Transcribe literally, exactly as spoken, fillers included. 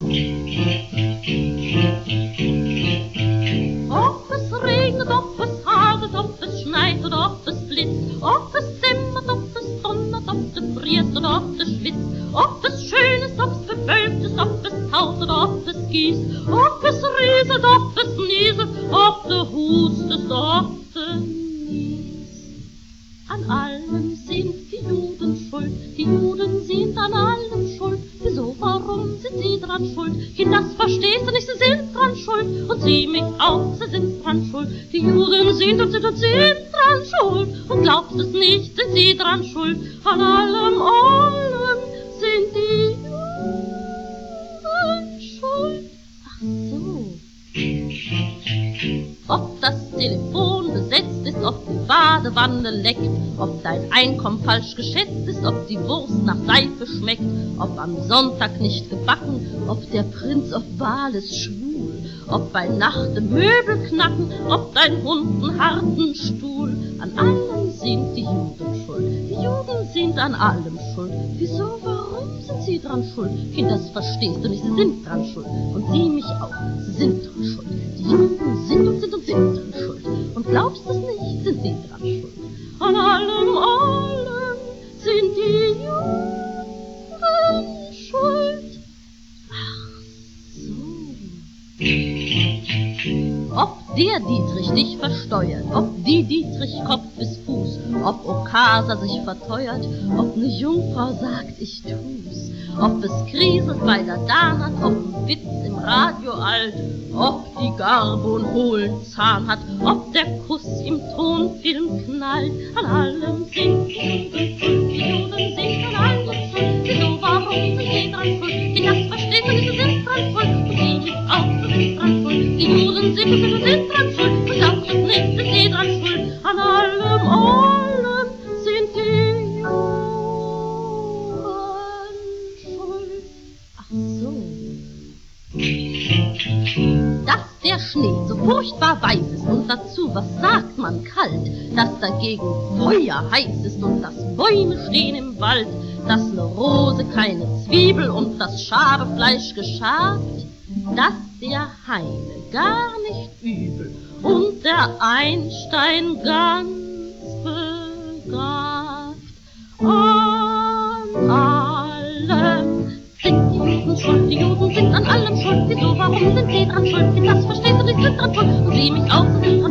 Ob es regnet, ob es hagelt, ob es schneit oder ob es blitzt, ob es dämmert, ob es donnert, ob du frierst oder ob du schwitzt, ob es schön ist, ob es bewölkt ist, ob es taut oder ob es gießt, ob es rieselt, ob es nieselt, ob du hustest, ob du niest. An allem sind die Juden schuld, die Juden sind an allem schuld. Wieso, warum sind sie dran schuld? Kind, das verstehst du nicht, sie sind dran schuld. Und sieh mich auch, sie sind dran schuld. Die Juden sind und sind und sind dran schuld. Und glaubst es nicht, sind sie dran schuld. An allem, allem sind die Juden schuld. Ach so. Ob das Telefon besetzt ist, ob die Badewanne leckt, ob dein Einkommen falsch geschätzt ist, ob die Wurst nach Seife schmeckt, ob am Sonntag nicht gebacken, ob der Prinz auf Wahl ist schwul, ob bei Nacht die Möbel knacken, ob dein Hund einen harten Stuhl. An allem sind die Juden schuld, die Juden sind an allem schuld. Wieso, warum sind sie dran schuld? Kind, das verstehst du nicht, sie sind dran schuld. Und sie mich auch, sie sind dran schuld. Die Juden sind und sind und sind dran schuld. Und glaubst es nicht, sind sie dran schuld. An allem, allem sind die Juden schuld. Ach so. Ob der Dietrich dich versteuert, ob die Dietrich Kopf bis Fuß, ob Okasa sich verteuert, ob ne Jungfrau sagt, ich tu's, ob es kriselt bei der Dahn, ob ein Witz im Radio alt, ob die Garbe einen hohlen Zahn hat, ob der Kuss im Tonfilm knallt. An allem sind die Juden schuld, die Juden sind an allem schuld. Wieso, warum sind sie dran schuld? Die das verstehen sie nicht, sie sind dran schuld. Und sie mich auch, sie sind dran schuld. Die Juden sind und sind, sind dran schuld. Und glaubst es nicht, sind sie dran schuld. An allem, allem sind die Juden schuld. Ach so. Dass der Schnee so furchtbar weiß ist und dazu, was sagt man, kalt, dass dagegen Feuer heiß ist und dass Bäume stehen im Wald, dass ne Rose keine Zwiebel und das Schabefleisch geschabt, dass der Heine gar nicht übel und der Einstein ganz begabt. An allem sind die Juden schuld, die Juden sind an allem schuld. Wieso, warum sind sie dran schuld? Das verstehst du nicht, sind dran schuld. Und sie mich auch, sie sind dran